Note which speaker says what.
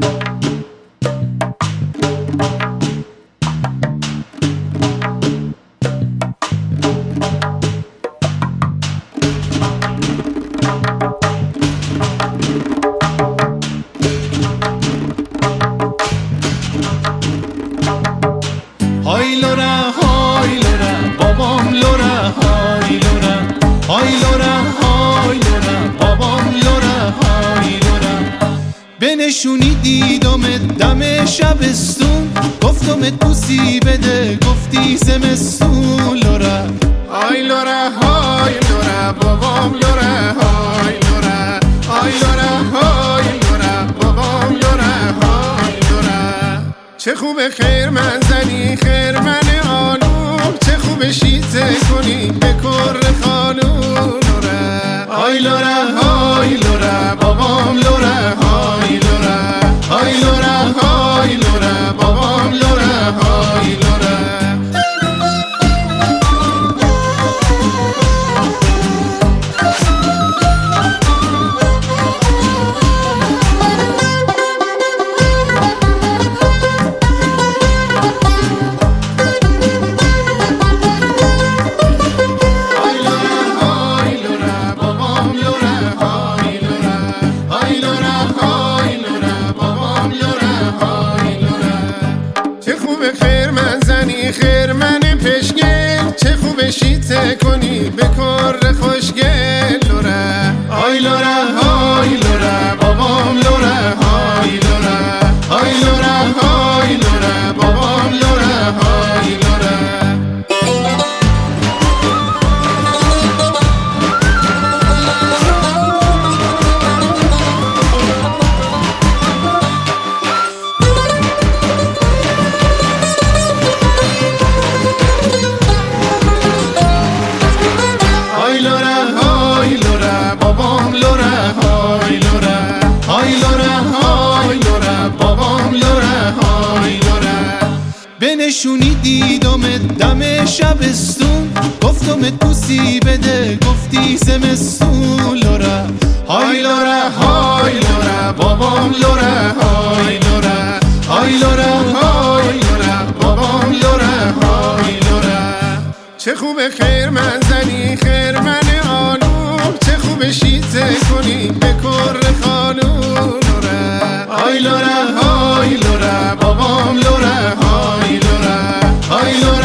Speaker 1: های لورا های لورا بابام لورا های لورا های لورا های لورا بابام لورا های لورا بنشونی دیدمت دم شبستون گفتمت بوسی بده گفتی زمستون لورا
Speaker 2: های لورا های لورا بابام لورا های لورا های لورا های لورا بابام لورا های لورا چه خوبه خیر من زنی خیر من آلوم چه خوبه شیطه کنی به کر خانون لورا های لورا های لورا بابام لورا های لورا های لورا های لورا بابام لورا های لورا خیر من پشگل چه خوبه شیطه کنی به کر خوشگل لورا های لورا های لورا بابام لورا های لورا های لورا های لورا بابام لورا های لورا
Speaker 1: بنشونی دیدمت دم شبستون گفتمت بوسی بده گفتی زمستون لورا
Speaker 2: های لورا های لورا بابام لورا های لورا های لورا های لورا بابام لورا های لورا چه خوبه خیر من زنی خیر من آلوم چه خوبه شیطه کنی به کر خانون لورا های لورا های لورا بابام لورا های لورا های لورا